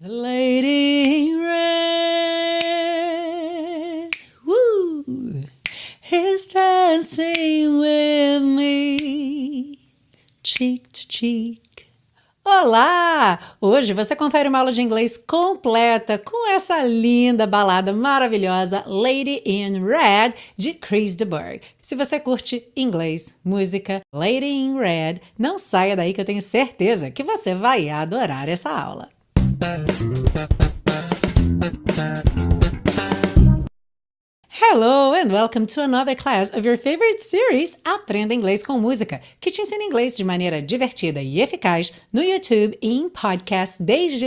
The lady in red, woo, is dancing with me, cheek to cheek. Olá! Hoje você confere uma aula de inglês completa com essa linda balada maravilhosa Lady in Red, de Chris de Burgh. Se você curte inglês, música, Lady in Red, não saia daí que eu tenho certeza que você vai adorar essa aula. Hello and welcome to another class of your favorite series Aprenda Inglês com Música, que te ensina inglês de maneira divertida e eficaz no YouTube e em podcast desde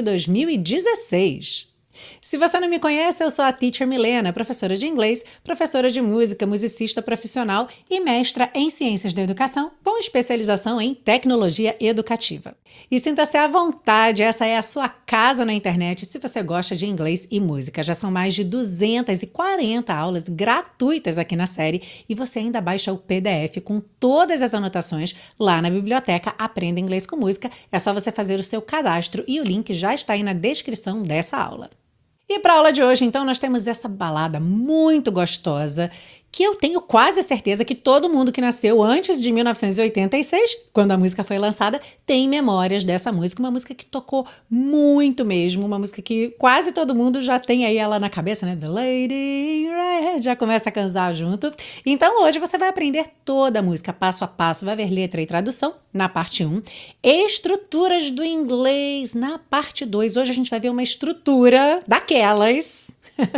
2016. Se você não me conhece, eu sou a Teacher Milena, professora de inglês, professora de música, musicista profissional e mestra em ciências da educação, com especialização em tecnologia educativa. E sinta-se à vontade, essa é a sua casa na internet se você gosta de inglês e música. Já são mais de 240 aulas gratuitas aqui na série e você ainda baixa o PDF com todas as anotações lá na biblioteca Aprenda Inglês com Música. É só você fazer o seu cadastro e o link já está aí na descrição dessa aula. E para a aula de hoje, então, nós temos essa balada muito gostosa que eu tenho quase certeza que todo mundo que nasceu antes de 1986, quando a música foi lançada, tem memórias dessa música. Uma música que tocou muito mesmo, uma música que quase todo mundo já tem aí ela na cabeça, né? The Lady in Red, já começa a cantar junto. Então hoje você vai aprender toda a música, passo a passo, vai ver letra e tradução na parte 1, estruturas do inglês na parte 2. Hoje a gente vai ver uma estrutura daquelas...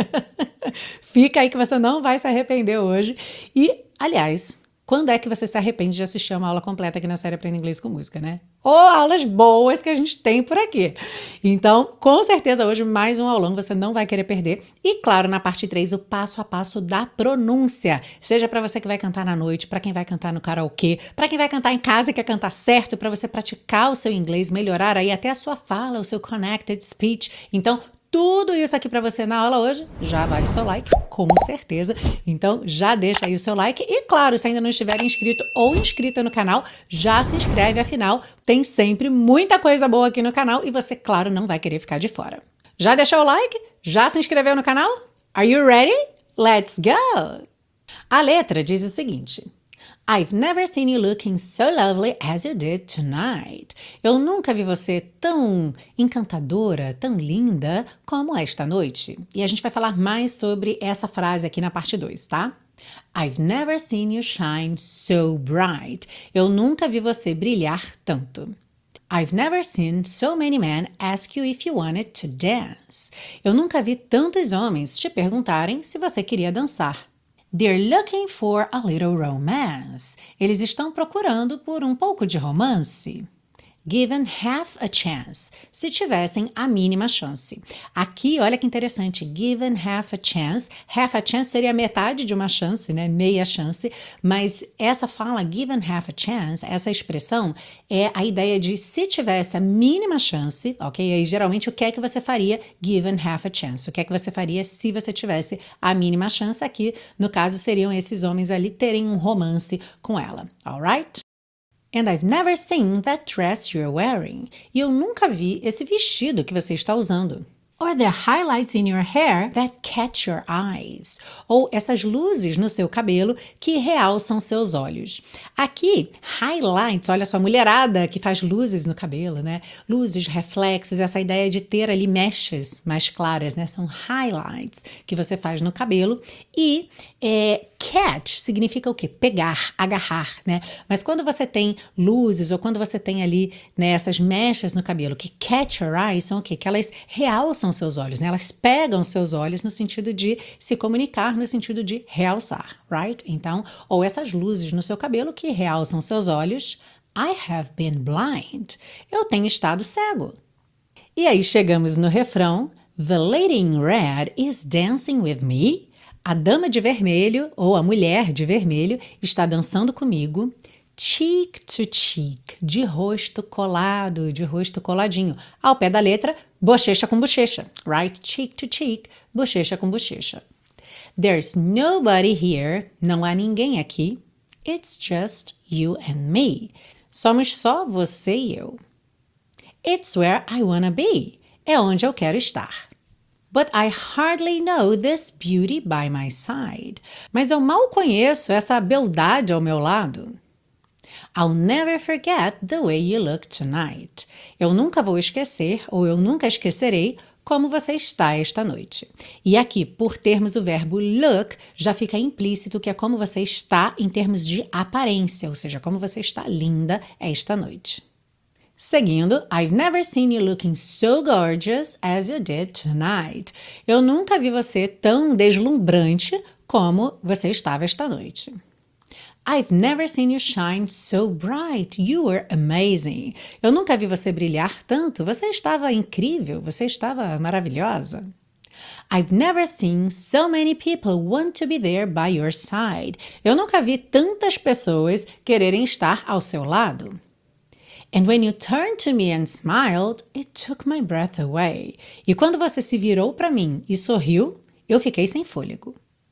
Fica aí que você não vai se arrepender hoje. E, aliás, quando é que você se arrepende de assistir uma aula completa aqui na série Aprenda Inglês com Música, né? Ou aulas boas que a gente tem por aqui. Então, com certeza hoje mais um aulão você não vai querer perder. E, claro, na parte 3, o passo a passo da pronúncia. Seja para você que vai cantar na noite, para quem vai cantar no karaokê, para quem vai cantar em casa e quer cantar certo, para você praticar o seu inglês, melhorar aí até a sua fala, o seu connected speech. Então, tudo isso aqui para você na aula hoje, já vale seu like, com certeza. Então já deixa aí o seu like e claro, se ainda não estiver inscrito ou inscrita no canal, já se inscreve, afinal tem sempre muita coisa boa aqui no canal e você, claro, não vai querer ficar de fora. Já deixou o like? Já se inscreveu no canal? Are you ready? Let's go! A letra diz o seguinte: I've never seen you looking so lovely as you did tonight. Eu nunca vi você tão encantadora, tão linda como esta noite. E a gente vai falar mais sobre essa frase aqui na parte 2, tá? I've never seen you shine so bright. Eu nunca vi você brilhar tanto. I've never seen so many men ask you if you wanted to dance. Eu nunca vi tantos homens te perguntarem se você queria dançar. They're looking for a little romance. Eles estão procurando por um pouco de romance. Given half a chance. Se tivessem a mínima chance. Aqui, olha que interessante. Given half a chance. Half a chance seria metade de uma chance, né? Meia chance. Mas essa fala, given half a chance, essa expressão é a ideia de se tivesse a mínima chance, ok? Aí, geralmente, o que é que você faria given half a chance? O que é que você faria se você tivesse a mínima chance? Aqui, no caso, seriam esses homens ali terem um romance com ela. Alright? And I've never seen that dress you're wearing. E eu nunca vi esse vestido que você está usando. Or the highlights in your hair that catch your eyes. Ou essas luzes no seu cabelo que realçam seus olhos. Aqui, highlights, olha só, mulherada que faz luzes no cabelo, né? Luzes, reflexos, essa ideia de ter ali mechas mais claras, né? São highlights que você faz no cabelo. E catch significa o quê? Pegar, agarrar, né? Mas quando você tem luzes ou quando você tem ali, né, essas mechas no cabelo que catch your eyes, são o quê? Que elas realçam seus olhos, né? Elas pegam seus olhos no sentido de se comunicar, no sentido de realçar, right? Então, ou essas luzes no seu cabelo que realçam seus olhos. I have been blind. Eu tenho estado cego. E aí chegamos no refrão. The lady in red is dancing with me. A dama de vermelho, ou a mulher de vermelho, está dançando comigo. Cheek to cheek, de rosto colado, de rosto coladinho. Ao pé da letra, bochecha com bochecha, right? Cheek to cheek, bochecha com bochecha. There's nobody here, não há ninguém aqui. It's just you and me. Somos só você e eu. It's where I wanna be. é onde eu quero estar. But I hardly know this beauty by my side. Mas eu mal conheço essa beldade ao meu lado. I'll never forget the way you look tonight. Eu nunca vou esquecer, ou eu nunca esquecerei, como você está esta noite. E aqui, por termos o verbo look, já fica implícito que é como você está em termos de aparência, ou seja, como você está linda esta noite. Seguindo, I've never seen you looking so gorgeous as you did tonight. Eu nunca vi você tão deslumbrante como você estava esta noite. I've never seen you shine so bright. You were amazing. Eu nunca vi você brilhar tanto. Você estava incrível. Você estava maravilhosa. I've never seen so many people want to be there by your side. Eu nunca vi tantas pessoas quererem estar ao seu lado. And when you turned to me and smiled, it took my breath away. E quando você se virou para mim e sorriu, eu fiquei sem fôlego.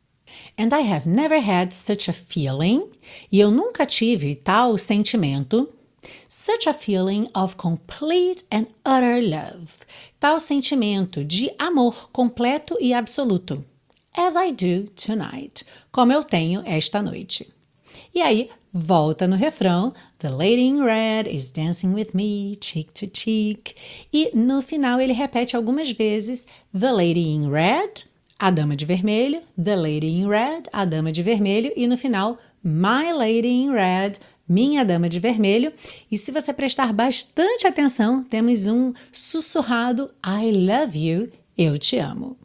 And I have never had such a feeling, e eu nunca tive tal sentimento, such a feeling of complete and utter love, tal sentimento de amor completo e absoluto, as I do tonight, como eu tenho esta noite. E aí, volta no refrão, the lady in red is dancing with me, cheek to cheek, e no final ele repete algumas vezes, the lady in red, a dama de vermelho, the lady in red, a dama de vermelho, e no final, my lady in red, minha dama de vermelho. E se você prestar bastante atenção, temos um sussurrado I love you, eu te amo.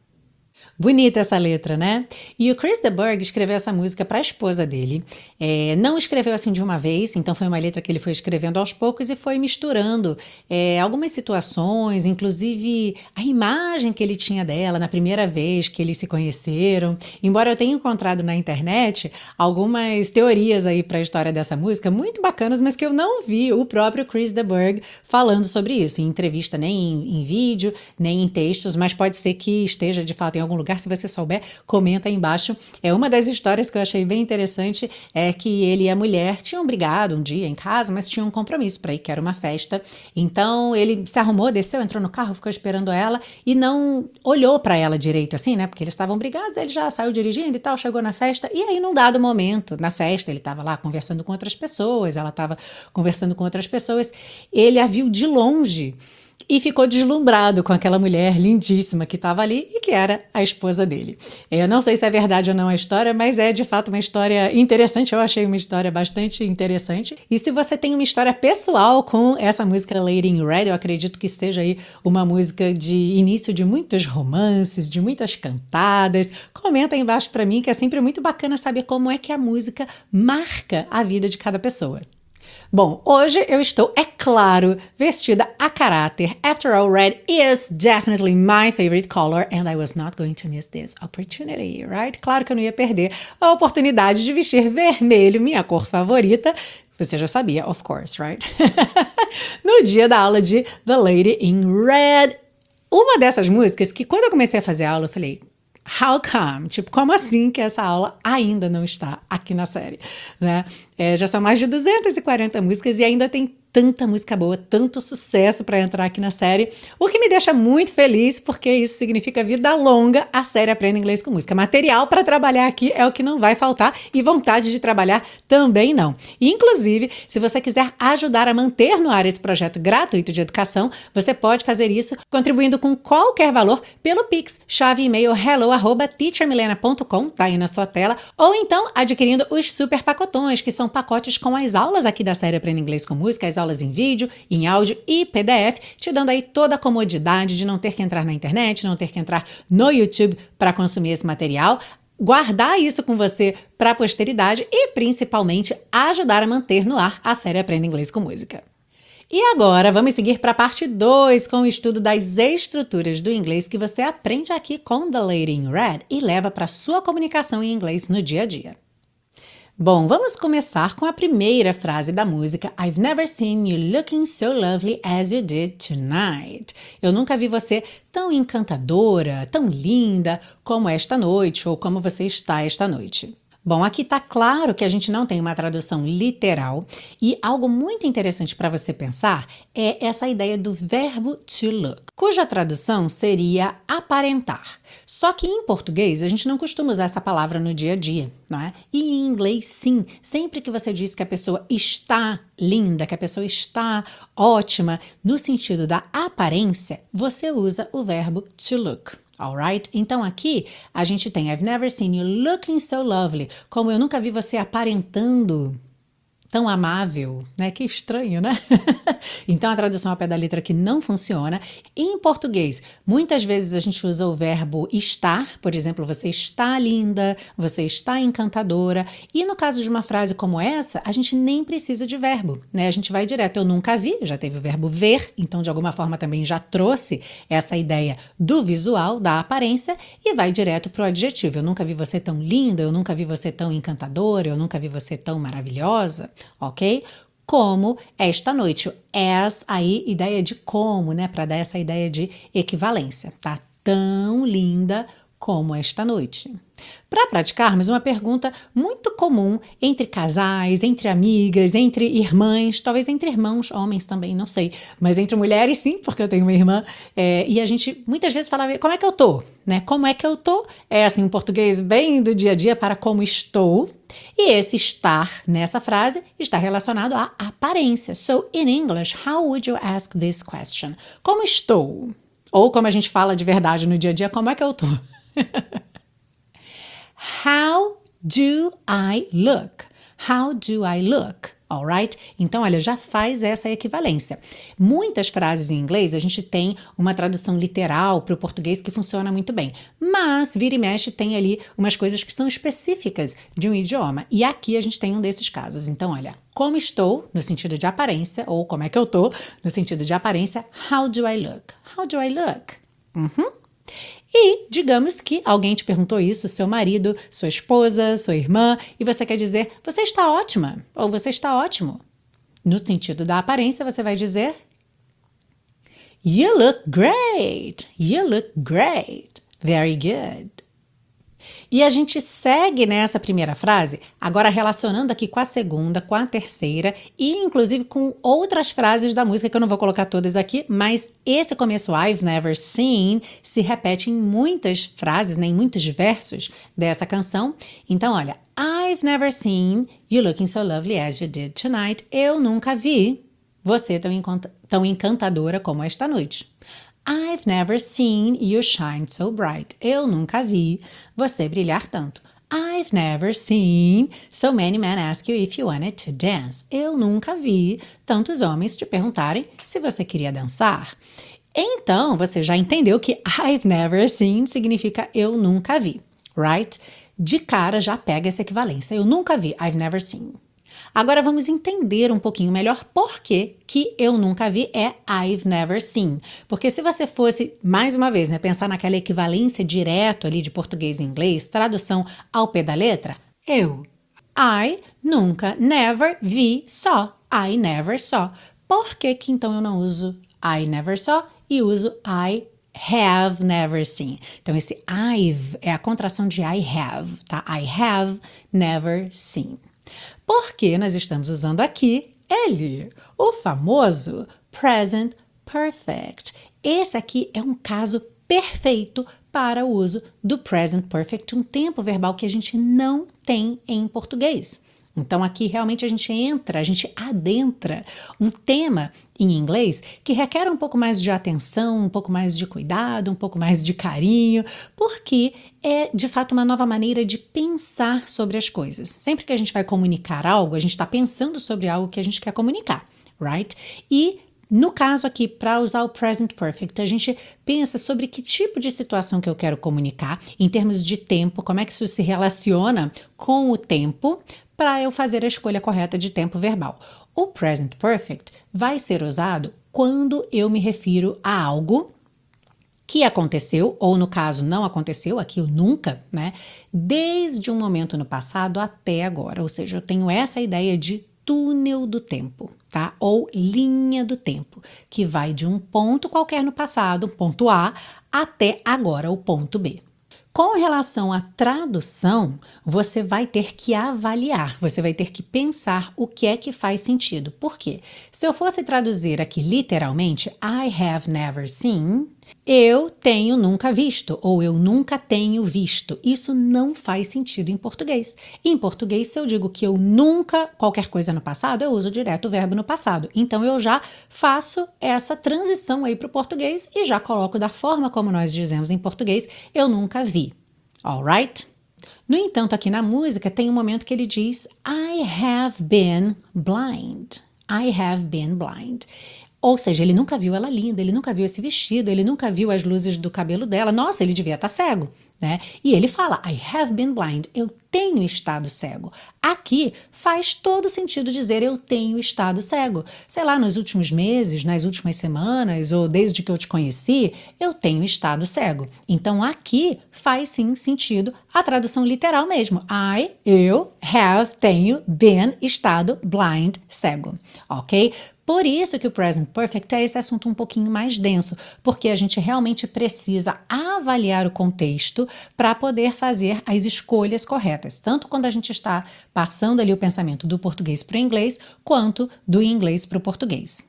Bonita essa letra, né? E o Chris de Burgh escreveu essa música para a esposa dele. Não escreveu assim de uma vez, então foi uma letra que ele foi escrevendo aos poucos e foi misturando algumas situações, inclusive a imagem que ele tinha dela na primeira vez que eles se conheceram. Embora eu tenha encontrado na internet algumas teorias aí para a história dessa música, muito bacanas, mas que eu não vi o próprio Chris de Burgh falando sobre isso, em entrevista, nem em vídeo, nem em textos, mas pode ser que esteja de fato em algum lugar. Se você souber, comenta aí embaixo. Uma das histórias que eu achei bem interessante é que ele e a mulher tinham brigado um dia em casa, mas tinham um compromisso para ir, que era uma festa. Então ele se arrumou, desceu, entrou no carro, ficou esperando ela e não olhou para ela direito assim, né? Porque eles estavam brigados, ele já saiu dirigindo e tal, chegou na festa e aí num dado momento, na festa, ele estava lá conversando com outras pessoas, ela estava conversando com outras pessoas, ele a viu de longe e ficou deslumbrado com aquela mulher lindíssima que estava ali e que era a esposa dele. Eu não sei se é verdade ou não a história, mas é de fato uma história interessante. Eu achei uma história bastante interessante. E se você tem uma história pessoal com essa música Lady in Red, eu acredito que seja aí uma música de início de muitos romances, de muitas cantadas. Comenta aí embaixo para mim, que é sempre muito bacana saber como é que a música marca a vida de cada pessoa. Bom, hoje eu estou, é claro, vestida a caráter. After all, red is definitely my favorite color and I was not going to miss this opportunity, right? Claro que eu não ia perder a oportunidade de vestir vermelho, minha cor favorita. Você já sabia, of course, right? No dia da aula de The Lady in Red. Uma dessas músicas que quando eu comecei a fazer a aula, eu falei, how come? Tipo, como assim que essa aula ainda não está aqui na série, né? Já são mais de 240 músicas e ainda tem tanta música boa, tanto sucesso para entrar aqui na série, o que me deixa muito feliz, porque isso significa vida longa a série Aprenda Inglês com Música. Material para trabalhar aqui é o que não vai faltar e vontade de trabalhar também não. Inclusive, se você quiser ajudar a manter no ar esse projeto gratuito de educação, você pode fazer isso contribuindo com qualquer valor pelo Pix, chave e-mail hello@teachermilena.com, tá aí na sua tela, ou então adquirindo os super pacotões, que são pacotes com as aulas aqui da série Aprenda Inglês com Música, as aulas em vídeo, em áudio e PDF, te dando aí toda a comodidade de não ter que entrar na internet, não ter que entrar no YouTube para consumir esse material, guardar isso com você para a posteridade e, principalmente, ajudar a manter no ar a série Aprenda Inglês com Música. E agora vamos seguir para a parte 2 com o estudo das estruturas do inglês que você aprende aqui com The Lady in Red e leva para a sua comunicação em inglês no dia a dia. Bom, vamos começar com a primeira frase da música I've never seen you looking so lovely as you did tonight. Eu nunca vi você tão encantadora, tão linda como esta noite ou como você está esta noite. Bom, aqui está claro que a gente não tem uma tradução literal e algo muito interessante para você pensar é essa ideia do verbo to look, cuja tradução seria aparentar. Só que em português a gente não costuma usar essa palavra no dia a dia, não é? E em inglês sim, sempre que você diz que a pessoa está linda, que a pessoa está ótima, no sentido da aparência, você usa o verbo to look. Alright? Então aqui a gente tem I've never seen you looking so lovely. Como eu nunca vi você aparentando tão amável, né? Que estranho, né? Então a tradução ao pé da letra aqui não funciona. Em português, muitas vezes a gente usa o verbo estar, por exemplo, você está linda, você está encantadora. E no caso de uma frase como essa, a gente nem precisa de verbo, né? A gente vai direto, eu nunca vi, já teve o verbo ver, então de alguma forma também já trouxe essa ideia do visual, da aparência, e vai direto para o adjetivo. Eu nunca vi você tão linda, eu nunca vi você tão encantadora, eu nunca vi você tão maravilhosa. Ok? Como esta noite. O as aí, ideia de como, né? Para dar essa ideia de equivalência, tá? Tão linda como esta noite. Para praticarmos uma pergunta muito comum entre casais, entre amigas, entre irmãs, talvez entre irmãos, homens também, não sei, mas entre mulheres sim, porque eu tenho uma irmã, e a gente muitas vezes fala, como é que eu tô? Né? Como é que eu tô? É assim, um português bem do dia a dia para como estou, e esse estar nessa frase está relacionado à aparência. So, in English, how would you ask this question? Como estou? Ou como a gente fala de verdade no dia a dia, como é que eu tô? How do I look? How do I look? Alright? Então, olha, já faz essa equivalência. Muitas frases em inglês a gente tem uma tradução literal para o português que funciona muito bem. Mas, vira e mexe, tem ali umas coisas que são específicas de um idioma. E aqui a gente tem um desses casos. Então, olha, como estou, no sentido de aparência, ou como é que eu tô, no sentido de aparência, how do I look? How do I look? E digamos que alguém te perguntou isso, seu marido, sua esposa, sua irmã, e você quer dizer, você está ótima, ou você está ótimo. No sentido da aparência, você vai dizer, you look great, you look great, very good. E a gente segue nessa primeira frase, agora relacionando aqui com a segunda, com a terceira e inclusive com outras frases da música que eu não vou colocar todas aqui, mas esse começo I've never seen se repete em muitas frases, né, em muitos versos dessa canção. Então, olha, I've never seen you looking so lovely as you did tonight. Eu nunca vi você tão encantadora como esta noite. I've never seen you shine so bright. Eu nunca vi você brilhar tanto. I've never seen so many men ask you if you wanted to dance. Eu nunca vi tantos homens te perguntarem se você queria dançar. Então, você já entendeu que I've never seen significa eu nunca vi, right? De cara já pega essa equivalência. Eu nunca vi, I've never seen. Agora vamos entender um pouquinho melhor por que eu nunca vi é I've never seen. Porque se você fosse, mais uma vez, né, pensar naquela equivalência direto ali de português e inglês, tradução ao pé da letra, I nunca, never, vi, saw. I never saw. Por que então eu não uso I never saw e uso I have never seen? Então esse I've é a contração de I have, tá? I have never seen. Porque nós estamos usando aqui ele, o famoso present perfect. Esse aqui é um caso perfeito para o uso do present perfect, um tempo verbal que a gente não tem em português. Então aqui realmente a gente adentra um tema em inglês que requer um pouco mais de atenção, um pouco mais de cuidado, um pouco mais de carinho, porque é de fato uma nova maneira de pensar sobre as coisas. Sempre que a gente vai comunicar algo, a gente está pensando sobre algo que a gente quer comunicar, right? E no caso aqui, para usar o present perfect, a gente pensa sobre que tipo de situação que eu quero comunicar, em termos de tempo, como é que isso se relaciona com o tempo, para eu fazer a escolha correta de tempo verbal. O present perfect vai ser usado quando eu me refiro a algo que aconteceu, ou no caso não aconteceu, aqui o nunca, né? Desde um momento no passado até agora. Ou seja, eu tenho essa ideia de túnel do tempo, tá? Ou linha do tempo, que vai de um ponto qualquer no passado, ponto A, até agora o ponto B. Com relação à tradução, você vai ter que avaliar, você vai ter que pensar o que é que faz sentido. Por quê? Se eu fosse traduzir aqui literalmente, I have never seen, eu tenho nunca visto, ou eu nunca tenho visto. Isso não faz sentido em português. Em português, se eu digo que eu nunca, qualquer coisa no passado, eu uso direto o verbo no passado. Então, eu já faço essa transição aí para o português e já coloco da forma como nós dizemos em português, eu nunca vi. Alright? No entanto, aqui na música tem um momento que ele diz I have been blind. I have been blind. Ou seja, ele nunca viu ela linda, ele nunca viu esse vestido, ele nunca viu as luzes do cabelo dela. Nossa, ele devia estar cego, né? E ele fala, I have been blind, eu tenho estado cego. Aqui faz todo sentido dizer eu tenho estado cego. Sei lá, nos últimos meses, nas últimas semanas, ou desde que eu te conheci, eu tenho estado cego. Então aqui faz sim sentido a tradução literal mesmo. Eu, tenho, been, estado, blind, cego. Ok? Por isso que o Present Perfect é esse assunto um pouquinho mais denso, porque a gente realmente precisa avaliar o contexto para poder fazer as escolhas corretas, tanto quando a gente está passando ali o pensamento do português para o inglês, quanto do inglês para o português.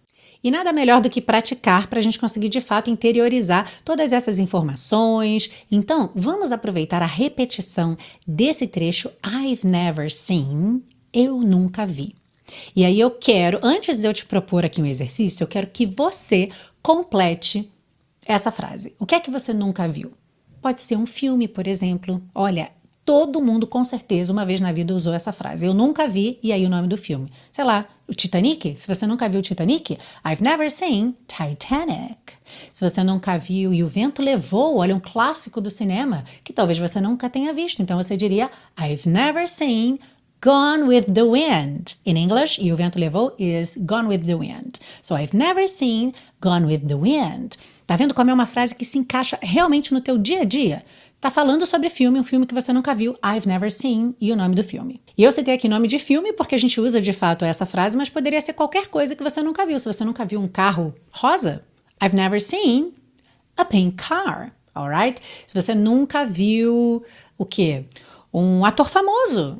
E nada melhor do que praticar para a gente conseguir de fato interiorizar todas essas informações. Então, vamos aproveitar a repetição desse trecho I've never seen, eu nunca vi. E aí eu quero, antes de eu te propor aqui um exercício, eu quero que você complete essa frase. O que é que você nunca viu? Pode ser um filme, por exemplo. Olha, todo mundo com certeza uma vez na vida usou essa frase. Eu nunca vi, e aí o nome do filme. Sei lá, o Titanic? Se você nunca viu o Titanic, I've never seen Titanic. Se você nunca viu E o Vento Levou, olha, um clássico do cinema, que talvez você nunca tenha visto. Então você diria, I've never seen Gone with the Wind. In English, E o Vento Levou is Gone with the Wind. So I've never seen Gone with the Wind. Tá vendo como é uma frase que se encaixa realmente no teu dia a dia? Tá falando sobre filme, um filme que você nunca viu, I've never seen, e o nome do filme. E eu citei aqui nome de filme porque a gente usa de fato essa frase, mas poderia ser qualquer coisa que você nunca viu. Se você nunca viu um carro rosa, I've never seen a pink car, alright? Se você nunca viu o quê? Um ator famoso,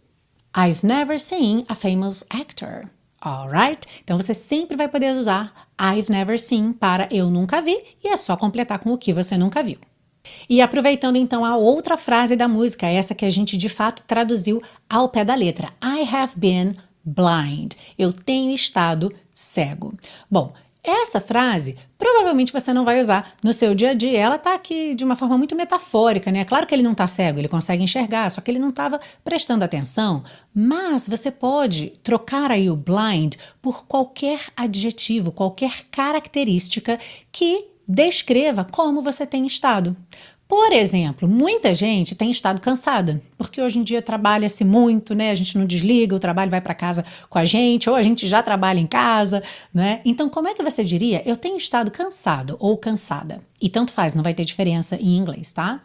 I've never seen a famous actor. Alright? Então você sempre vai poder usar I've never seen para eu nunca vi e é só completar com o que você nunca viu. E aproveitando então a outra frase da música, essa que a gente de fato traduziu ao pé da letra. I have been blind. Eu tenho estado cego. Bom, essa frase provavelmente você não vai usar no seu dia a dia. Ela está aqui de uma forma muito metafórica, né? Claro que ele não está cego, ele consegue enxergar, só que ele não estava prestando atenção. Mas você pode trocar aí o blind por qualquer adjetivo, qualquer característica que descreva como você tem estado. Por exemplo, muita gente tem estado cansada, porque hoje em dia trabalha-se muito, né? A gente não desliga, o trabalho vai para casa com a gente, ou a gente já trabalha em casa, né? Então, como é que você diria? Eu tenho estado cansado ou cansada. E tanto faz, não vai ter diferença em inglês, tá?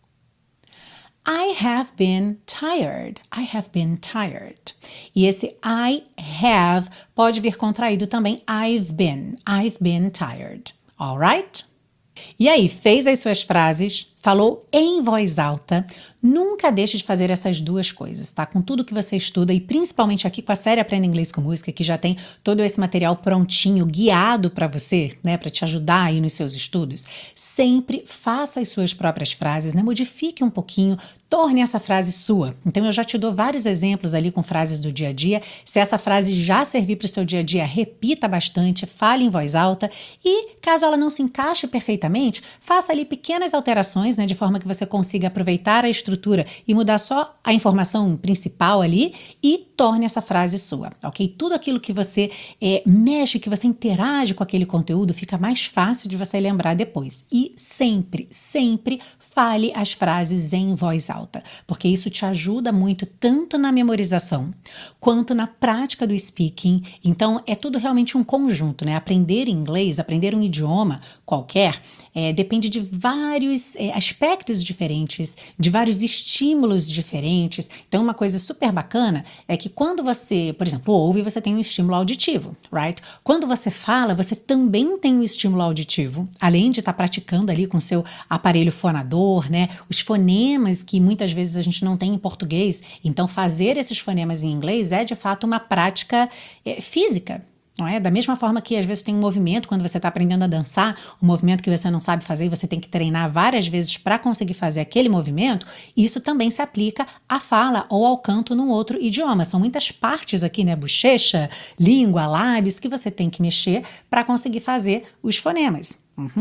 I have been tired. I have been tired. E esse I have pode vir contraído também I've been tired. Alright? E aí, fez as suas frases, falou em voz alta, nunca deixe de fazer essas duas coisas, tá? Com tudo que você estuda e principalmente aqui com a série Aprenda Inglês com Música, que já tem todo esse material prontinho, guiado para você, né? Para te ajudar aí nos seus estudos. Sempre faça as suas próprias frases, né? Modifique um pouquinho, torne essa frase sua. Então eu já te dou vários exemplos ali com frases do dia a dia. Se essa frase já servir para o seu dia a dia, repita bastante, fale em voz alta e caso ela não se encaixe perfeitamente, faça ali pequenas alterações, né, de forma que você consiga aproveitar a estrutura e mudar só a informação principal ali e torne essa frase sua, ok? Tudo aquilo que você mexe, que você interage com aquele conteúdo, fica mais fácil de você lembrar depois. E sempre, sempre fale as frases em voz alta, porque isso te ajuda muito tanto na memorização quanto na prática do speaking. Então, é tudo realmente um conjunto, né? Aprender inglês, aprender um idioma qualquer, depende de vários aspectos diferentes, de vários estímulos diferentes. Então, uma coisa super bacana é que quando você, por exemplo, ouve, você tem um estímulo auditivo, right? Quando você fala, você também tem um estímulo auditivo, além de estar praticando ali com seu aparelho fonador, né? Os fonemas que muitas vezes a gente não tem em português. Então, fazer esses fonemas em inglês é, de fato, uma prática física. Não é? Da mesma forma que às vezes tem um movimento, quando você está aprendendo a dançar, um movimento que você não sabe fazer e você tem que treinar várias vezes para conseguir fazer aquele movimento, isso também se aplica à fala ou ao canto num outro idioma. São muitas partes aqui, né? Bochecha, língua, lábios, que você tem que mexer para conseguir fazer os fonemas.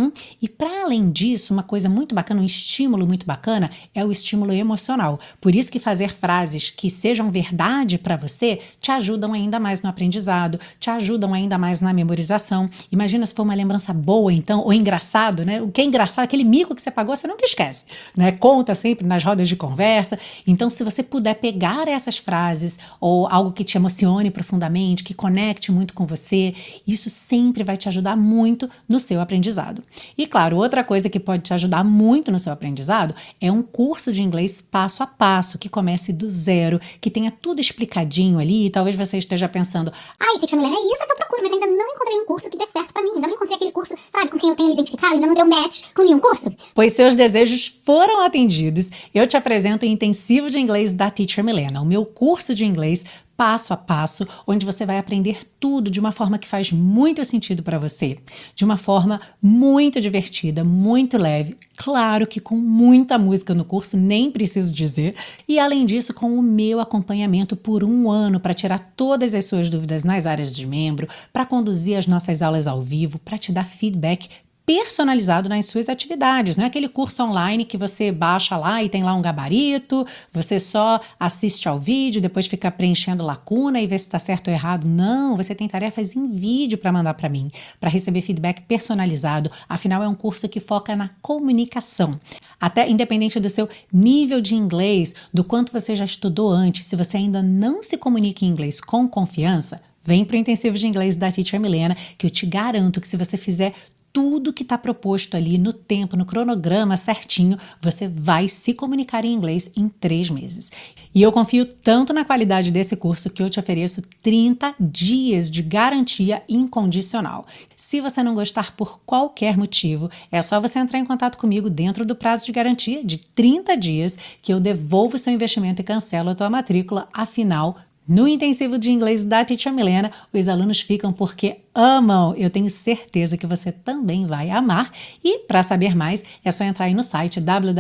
E para além disso, uma coisa muito bacana, um estímulo muito bacana é o estímulo emocional. Por isso que fazer frases que sejam verdade para você te ajudam ainda mais no aprendizado, te ajudam ainda mais na memorização. Imagina se for uma lembrança boa, então, ou engraçado, né? O que é engraçado, aquele mico que você pagou, você nunca esquece, né? Conta sempre nas rodas de conversa. Então, se você puder pegar essas frases ou algo que te emocione profundamente, que conecte muito com você, isso sempre vai te ajudar muito no seu aprendizado. E claro, outra coisa que pode te ajudar muito no seu aprendizado é um curso de inglês passo a passo, que comece do zero, que tenha tudo explicadinho ali, e talvez você esteja pensando, ai, Teacher Milena, é isso que eu procuro, mas ainda não encontrei um curso que dê certo pra mim, ainda não encontrei aquele curso, sabe, com quem eu tenho me identificado, ainda não deu match com nenhum curso. Pois seus desejos foram atendidos. Eu te apresento o Intensivo de Inglês da Teacher Milena, o meu curso de inglês passo a passo, onde você vai aprender tudo de uma forma que faz muito sentido para você, de uma forma muito divertida, muito leve, claro que com muita música no curso, nem preciso dizer, e além disso com o meu acompanhamento por 1 ano para tirar todas as suas dúvidas nas áreas de membro, para conduzir as nossas aulas ao vivo, para te dar feedback personalizado nas suas atividades, não é aquele curso online que você baixa lá e tem lá um gabarito, você só assiste ao vídeo, depois fica preenchendo lacuna e vê se está certo ou errado. Não, você tem tarefas em vídeo para mandar para mim, para receber feedback personalizado. Afinal, é um curso que foca na comunicação. Até independente do seu nível de inglês, do quanto você já estudou antes, se você ainda não se comunica em inglês com confiança, vem para o Intensivo de Inglês da Teacher Milena, que eu te garanto que se você fizer tudo que está proposto ali no tempo, no cronograma certinho, você vai se comunicar em inglês em 3 meses. E eu confio tanto na qualidade desse curso que eu te ofereço 30 dias de garantia incondicional. Se você não gostar por qualquer motivo, é só você entrar em contato comigo dentro do prazo de garantia de 30 dias que eu devolvo o seu investimento e cancelo a tua matrícula. Afinal, no Intensivo de Inglês da Teacher Milena, os alunos ficam porque amam. Eu tenho certeza que você também vai amar. E para saber mais, é só entrar aí no site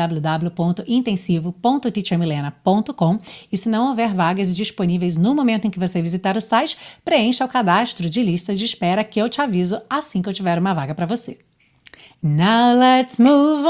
www.intensivo.teachermilena.com e se não houver vagas disponíveis no momento em que você visitar o site, preencha o cadastro de lista de espera que eu te aviso assim que eu tiver uma vaga para você. Now let's move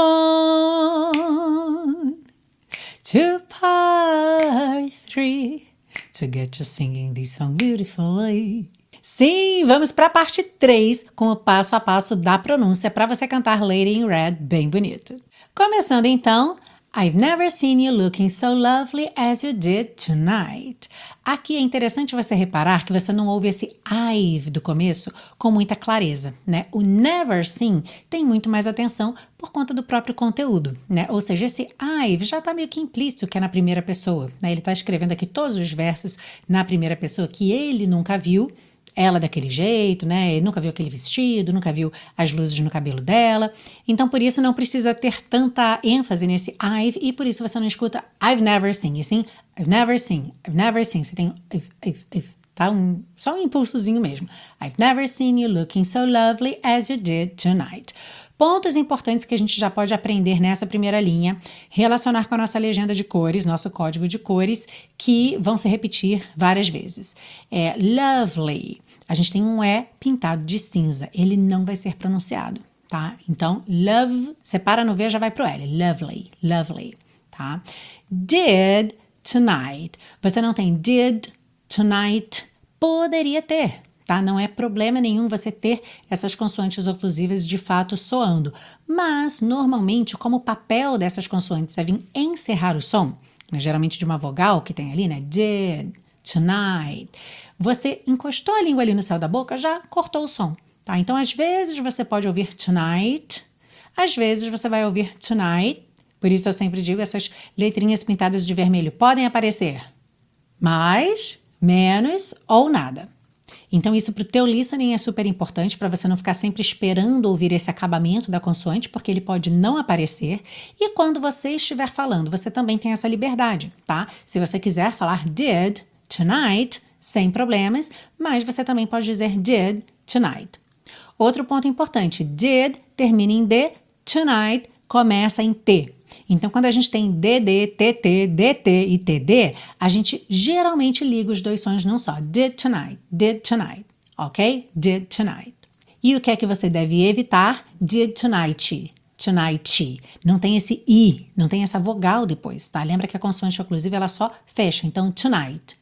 on to part 3. To get you singing this song beautifully. Sim, vamos para a parte 3 com o passo a passo da pronúncia para você cantar Lady in Red bem bonito. Começando então, I've never seen you looking so lovely as you did tonight. Aqui é interessante você reparar que você não ouve esse I've do começo com muita clareza, né? O never seen tem muito mais atenção por conta do próprio conteúdo, né? Ou seja, esse I've já está meio que implícito que é na primeira pessoa, né? Ele está escrevendo aqui todos os versos na primeira pessoa que ele nunca viu, ela daquele jeito, né? Ele nunca viu aquele vestido, nunca viu as luzes no cabelo dela. Então, por isso, não precisa ter tanta ênfase nesse I've, e por isso você não escuta I've never seen, e sim I've never seen, I've never seen. Você tem I've, tá? Só um impulsozinho mesmo. I've never seen you looking so lovely as you did tonight. Pontos importantes que a gente já pode aprender nessa primeira linha, relacionar com a nossa legenda de cores, nosso código de cores, que vão se repetir várias vezes. Lovely. A gente tem um E pintado de cinza. Ele não vai ser pronunciado, tá? Então, love, separa no V, já vai pro L. Lovely, lovely, tá? Did tonight. Você não tem did tonight. Poderia ter, tá? Não é problema nenhum você ter essas consoantes oclusivas de fato soando. Mas, normalmente, como o papel dessas consoantes é vir encerrar o som, né, geralmente de uma vogal que tem ali, né? Did, tonight. Você encostou a língua ali no céu da boca, já cortou o som, tá? Então, às vezes, você pode ouvir tonight, às vezes você vai ouvir tonight, Por isso eu sempre digo, essas letrinhas pintadas de vermelho podem aparecer mais, menos ou nada. Então isso para o teu listening é super importante para você não ficar sempre esperando ouvir esse acabamento da consoante, porque ele pode não aparecer. E quando você estiver falando, você também tem essa liberdade, tá? Se você quiser falar did tonight, sem problemas, mas você também pode dizer did tonight. Outro ponto importante, did termina em D, tonight começa em T. Então, quando a gente tem DD, TT, DT e TD, a gente geralmente liga os dois sons num só. Did tonight, ok? Did tonight. E o que é que você deve evitar? Did tonight. Não tem esse I, não tem essa vogal depois, tá? Lembra que a consoante oclusiva, ela só fecha. Então, tonight,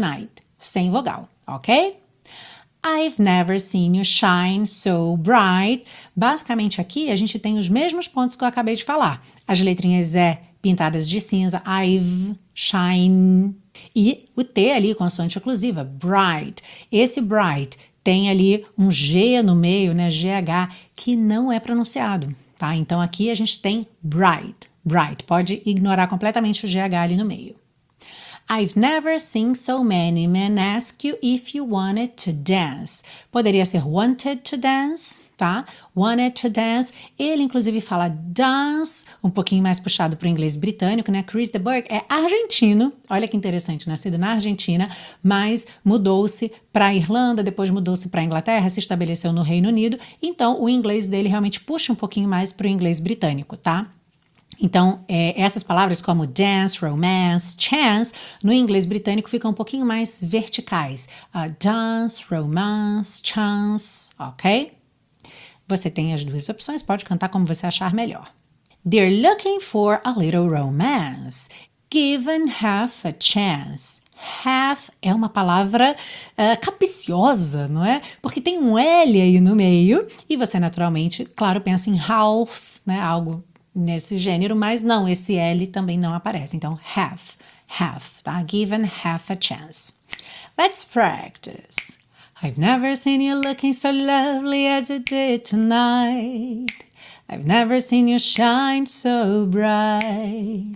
sem vogal, ok? I've never seen you shine so bright. Basicamente aqui a gente tem os mesmos pontos que eu acabei de falar. As letrinhas E pintadas de cinza, I've, shine. E o T ali, consoante oclusiva, bright. Esse bright tem ali um G no meio, né, GH, que não é pronunciado, tá? Então aqui a gente tem bright. Pode ignorar completamente o GH ali no meio. I've never seen so many men ask you if you wanted to dance. Poderia ser wanted to dance, tá? Wanted to dance. Ele, inclusive, fala dance, um pouquinho mais puxado para o inglês britânico, né? Chris de Burgh é argentino. Olha que interessante, nascido na Argentina, mas mudou-se para a Irlanda, depois mudou-se para a Inglaterra, se estabeleceu no Reino Unido. Então, o inglês dele realmente puxa um pouquinho mais para o inglês britânico, tá? Então, essas palavras como dance, romance, chance, no inglês britânico ficam um pouquinho mais verticais. Dance, romance, chance, ok? Você tem as duas opções, pode cantar como você achar melhor. They're looking for a little romance, given half a chance. Half é uma palavra capiciosa, não é? Porque tem um L aí no meio e você naturalmente, claro, pensa em half, né? Algo nesse gênero, mas não, esse L também não aparece. Então, half, tá? Given half a chance. Let's practice. I've never seen you looking so lovely as you did tonight. I've never seen you shine so bright.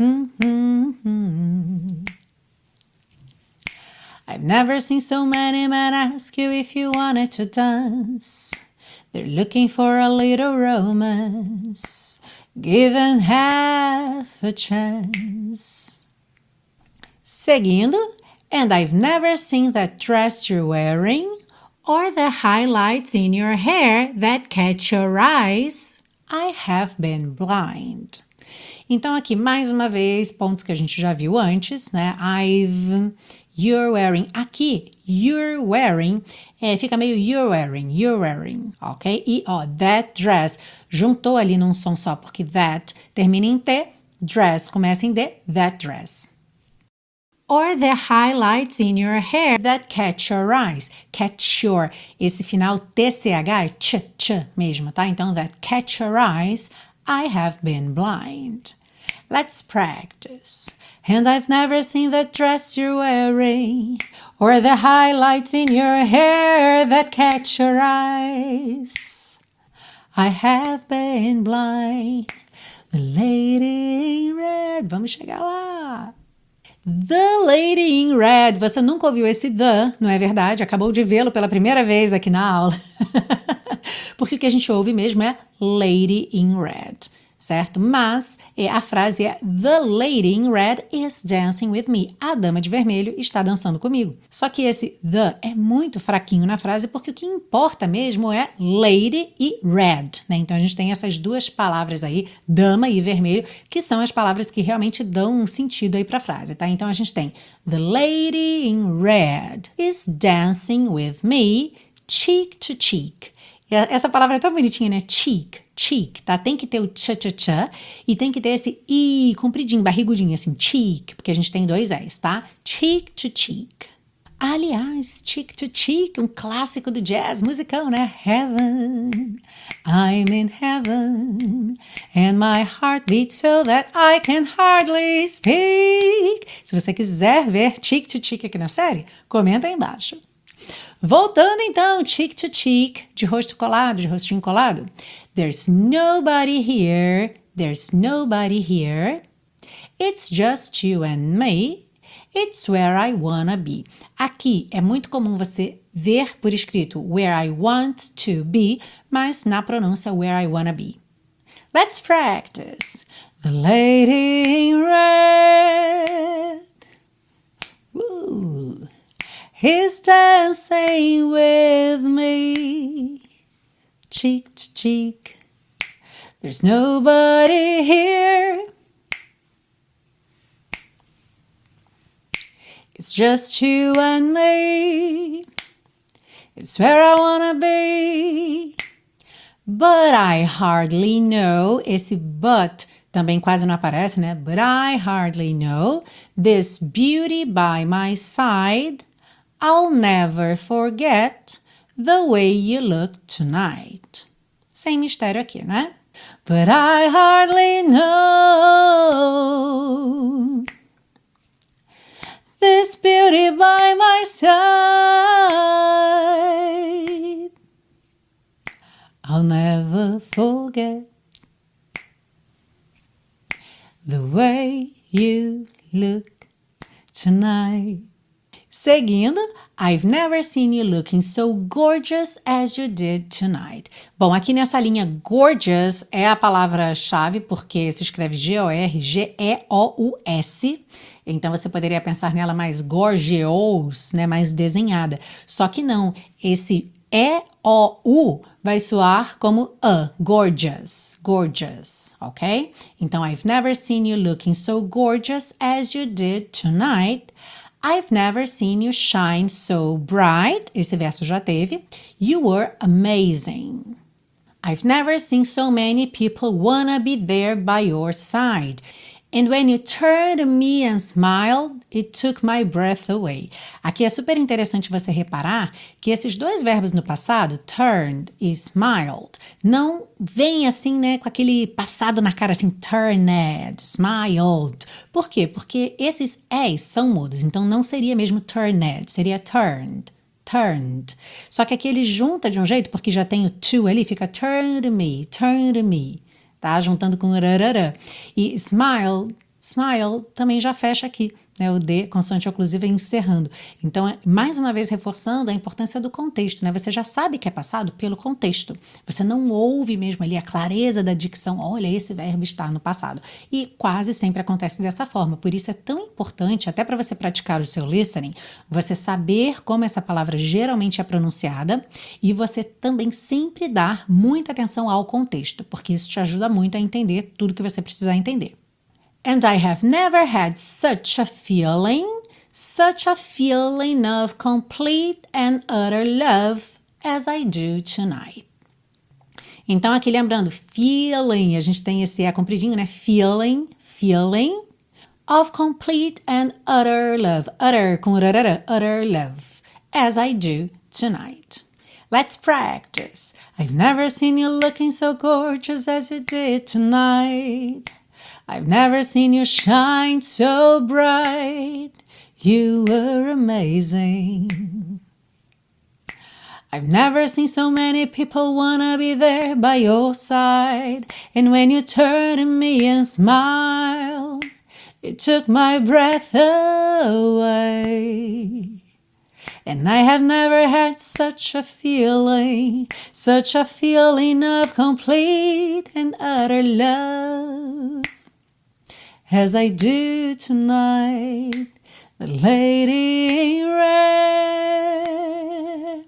I've never seen so many men ask you if you wanted to dance. They're looking for a little romance, given half a chance. Seguindo, and I've never seen that dress you're wearing, or the highlights in your hair that catch your eyes. I have been blind. Então aqui, mais uma vez, pontos que a gente já viu antes, né? You're wearing. Aqui, you're wearing, fica meio you're wearing, ok? E, that dress, juntou ali num som só, porque that termina em T, dress começa em D, that dress. Or the highlights in your hair that catch your eyes. Catch your, esse final TCH é ch mesmo, tá? Então, that catch your eyes, I have been blind. Let's practice. And I've never seen that dress you're wearing, or the highlights in your hair that catch your eyes. I have been blind. The lady in red. Vamos chegar lá. The lady in red. Você nunca ouviu esse the, não é verdade? Acabou de vê-lo pela primeira vez aqui na aula. Porque o que a gente ouve mesmo é lady in red. Certo? Mas a frase é The lady in red is dancing with me. A dama de vermelho está dançando comigo. Só que esse the é muito fraquinho na frase porque o que importa mesmo é lady e red, né? Então a gente tem essas duas palavras aí, dama e vermelho, que são as palavras que realmente dão um sentido aí para a frase, tá? Então a gente tem The lady in red is dancing with me cheek to cheek. Essa palavra é tão bonitinha, né? Cheek, tá? Tem que ter o tcha e tem que ter esse i compridinho, barrigudinho, assim, cheek, porque a gente tem dois S, tá? Cheek to cheek. Aliás, cheek to cheek, um clássico do jazz, musicão, né? Heaven, I'm in heaven, and my heart beats so that I can hardly speak. Se você quiser ver cheek to cheek aqui na série, comenta aí embaixo. Voltando então, cheek to cheek, de rosto colado, de rostinho colado. There's nobody here There's nobody here. It's just you and me. It's where I wanna be. Aqui é muito comum você ver por escrito where I want to be, mas na pronúncia where I wanna be. Let's practice. The lady in red. Ooh. He's dancing with me, cheek to cheek. There's nobody here. It's just you and me. It's where I wanna be. But I hardly know. Esse but também quase não aparece, né? But I hardly know this beauty by my side. I'll never forget the way you look tonight. Sem mistério aqui, né? But I hardly know this beauty by my side. I'll never forget the way you look tonight. Seguindo, I've never seen you looking so gorgeous as you did tonight. Bom, aqui nessa linha gorgeous é a palavra-chave porque se escreve G-O-R-G-E-O-U-S. Então você poderia pensar nela mais gorgeous, né, mais desenhada. Só que não, esse E-O-U vai soar como gorgeous, gorgeous, ok? Então, I've never seen you looking so gorgeous as you did tonight. I've never seen you shine so bright. Esse verso já teve. You were amazing. I've never seen so many people wanna be there by your side. And when you turned to me and smiled, it took my breath away. Aqui é super interessante você reparar que esses dois verbos no passado, turned e smiled, não vem assim, né, com aquele passado na cara assim, turned, smiled. Por quê? Porque esses es são mudos, então não seria mesmo turned, seria turned. Turned. Só que aqui ele junta de um jeito, porque já tem o to ali, fica turn to me, tá? Juntando com rarará. E smile também já fecha aqui, né? O D, consoante oclusiva, encerrando. Então, mais uma vez reforçando a importância do contexto, né? Você já sabe que é passado pelo contexto. Você não ouve mesmo ali a clareza da dicção, olha, esse verbo está no passado. E quase sempre acontece dessa forma. Por isso é tão importante, até para você praticar o seu listening, você saber como essa palavra geralmente é pronunciada e você também sempre dar muita atenção ao contexto, porque isso te ajuda muito a entender tudo que você precisar entender. And I have never had such a feeling of complete and utter love as I do tonight. Então, aqui lembrando, feeling, a gente tem esse compridinho, né? Feeling of complete and utter love. Utter com rarara, utter love, as I do tonight. Let's practice. I've never seen you looking so gorgeous as you did tonight. I've never seen you shine so bright. You were amazing. I've never seen so many people wanna be there by your side. And when you turned to me and smiled, it took my breath away. And I have never had such a feeling of complete and utter love as I do tonight, the lady in red.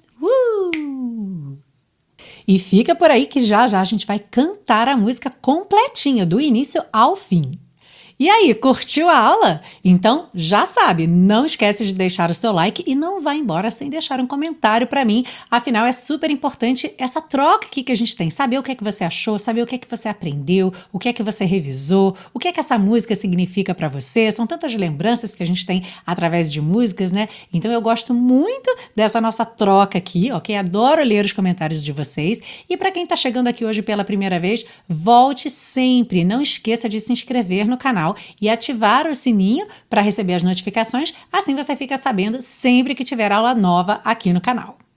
E fica por aí que já a gente vai cantar a música completinha, do início ao fim. E aí, curtiu a aula? Então, já sabe, não esquece de deixar o seu like e não vá embora sem deixar um comentário para mim. Afinal, é super importante essa troca aqui que a gente tem. Saber o que é que você achou, saber o que é que você aprendeu, o que é que você revisou, o que é que essa música significa para você. São tantas lembranças que a gente tem através de músicas, né? Então, eu gosto muito dessa nossa troca aqui, ok? Adoro ler os comentários de vocês. E para quem está chegando aqui hoje pela primeira vez, volte sempre. Não esqueça de se inscrever no canal e ativar o sininho para receber as notificações, assim você fica sabendo sempre que tiver aula nova aqui no canal.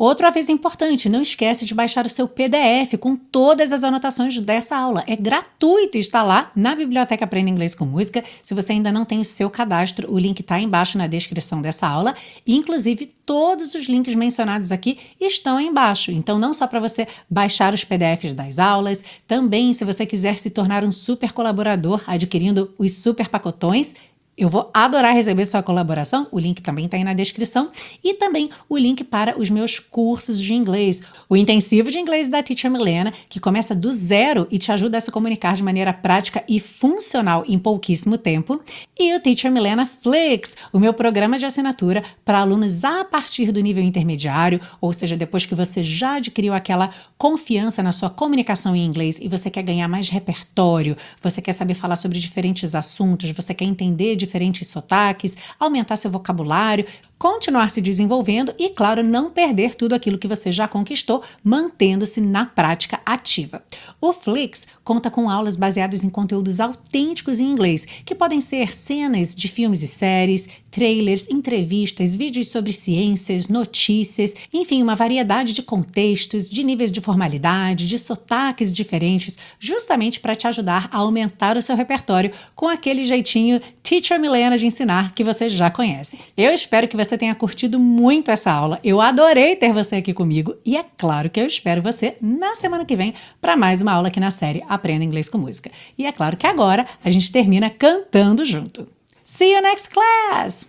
Outro aviso importante, não esquece de baixar o seu PDF com todas as anotações dessa aula. É gratuito, está lá na Biblioteca Aprenda Inglês com Música. Se você ainda não tem o seu cadastro, o link está embaixo na descrição dessa aula. Inclusive, todos os links mencionados aqui estão aí embaixo. Então, não só para você baixar os PDFs das aulas, também se você quiser se tornar um super colaborador adquirindo os super pacotões, eu vou adorar receber sua colaboração, o link também está aí na descrição, e também o link para os meus cursos de inglês, o intensivo de inglês da Teacher Milena, que começa do zero e te ajuda a se comunicar de maneira prática e funcional em pouquíssimo tempo, e o Teacher Milena Flix, o meu programa de assinatura para alunos a partir do nível intermediário, ou seja, depois que você já adquiriu aquela confiança na sua comunicação em inglês e você quer ganhar mais repertório, você quer saber falar sobre diferentes assuntos, você quer entender diferentes sotaques, aumentar seu vocabulário, continuar se desenvolvendo e, claro, não perder tudo aquilo que você já conquistou, mantendo-se na prática ativa. O Flix conta com aulas baseadas em conteúdos autênticos em inglês, que podem ser cenas de filmes e séries, trailers, entrevistas, vídeos sobre ciências, notícias, enfim, uma variedade de contextos, de níveis de formalidade, de sotaques diferentes, justamente para te ajudar a aumentar o seu repertório com aquele jeitinho Teacher Milena de ensinar que você já conhece. Eu espero que você tenha curtido muito essa aula. Eu adorei ter você aqui comigo e é claro que eu espero você na semana que vem para mais uma aula aqui na série Aprenda Inglês com Música. E é claro que agora a gente termina cantando junto. See you next class!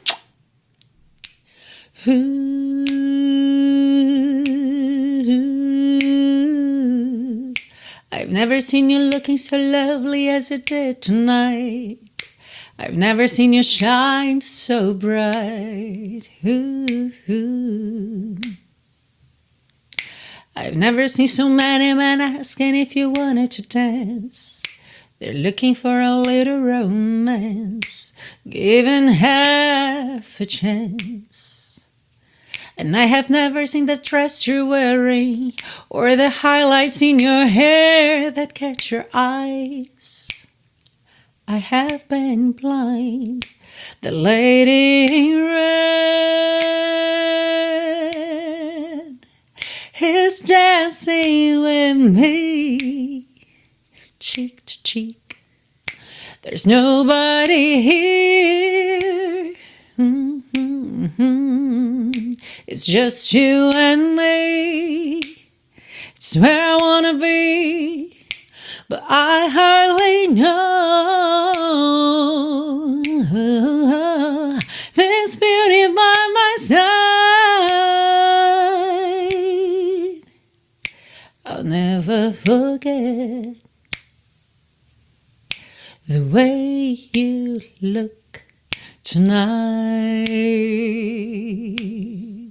I've never seen you looking so lovely as you did tonight. I've never seen you shine so bright. I've never seen so many men asking if you wanted to dance. They're looking for a little romance, given half a chance. And I have never seen the dress you're wearing, or the highlights in your hair that catch your eyes. I have been blind. The lady in red is dancing with me, cheek to cheek. There's nobody here. It's just you and me. It's where I wanna be. But I hardly know this beauty by my side. I'll never forget the way you look tonight.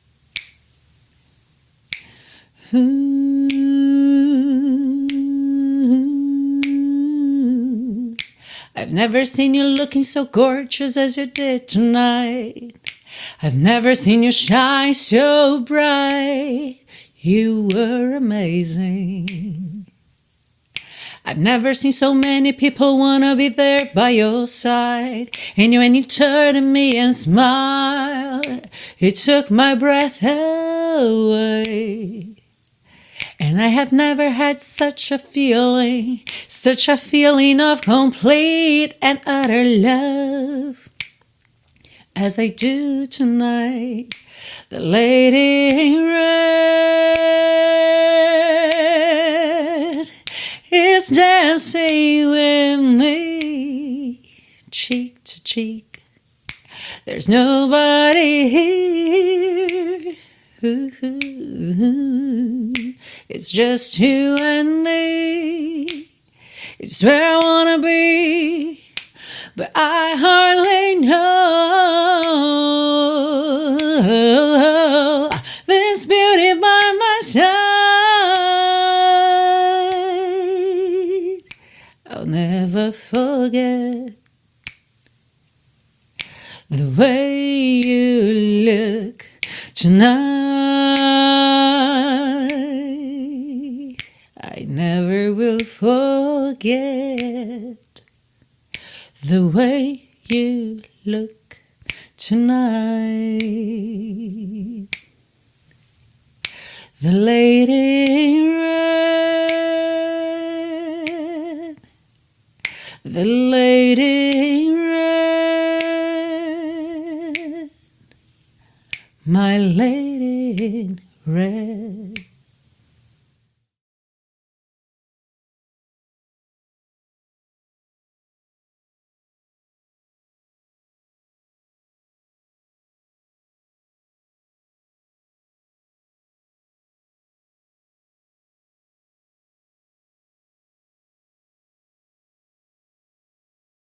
I've never seen you looking so gorgeous as you did tonight. I've never seen you shine so bright. You were amazing. I've never seen so many people wanna be there by your side. And when you turned to me and smiled, it took my breath away. And I have never had such a feeling of complete and utter love as I do tonight. The lady in red is dancing with me, cheek to cheek. There's nobody here. It's just you and me. It's where I wanna be, but I hardly know this beauty by my side. I'll never forget the way you look tonight. I never will forget the way you look tonight. The lady in red. The lady in red. My lady in red.